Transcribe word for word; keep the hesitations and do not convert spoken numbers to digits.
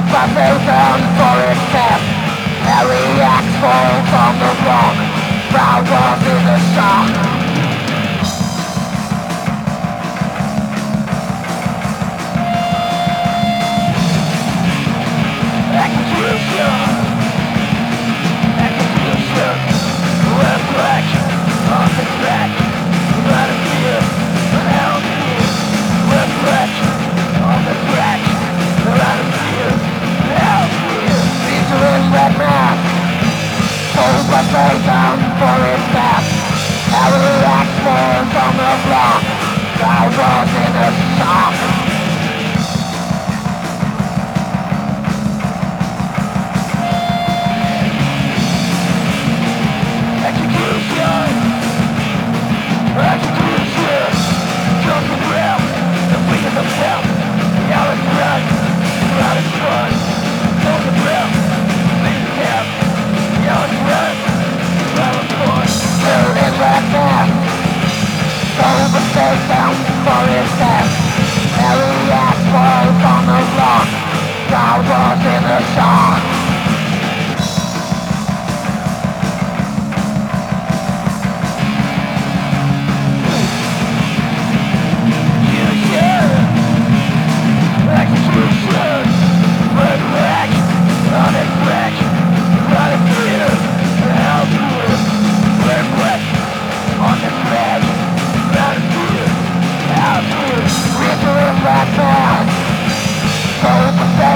Down for his death. Harry Axe falls on the block. Proud was in the shock. Execution. Execution. Reflection on the track. Not a fear, but how fear. Reflection on the track. Not a fear, how fear. Featuring red mask. Hold my face down for his death. Harry Axe falls on the block. Crowd was in a shock. Execution. Execution. Jump the ground. The feet of the pimp. Yell and run. Run and run. Jump the ground. Feet of the pimp. Yell and run. Run and run. Kill in red mask. Hold the face down for his death. Harry Axe falls on the block. Crowd was in a shock. Execution, red rack, on it rack, not a fear, how fear, red rack, on it rack, not a fear, how fear, reader in red mask, hold the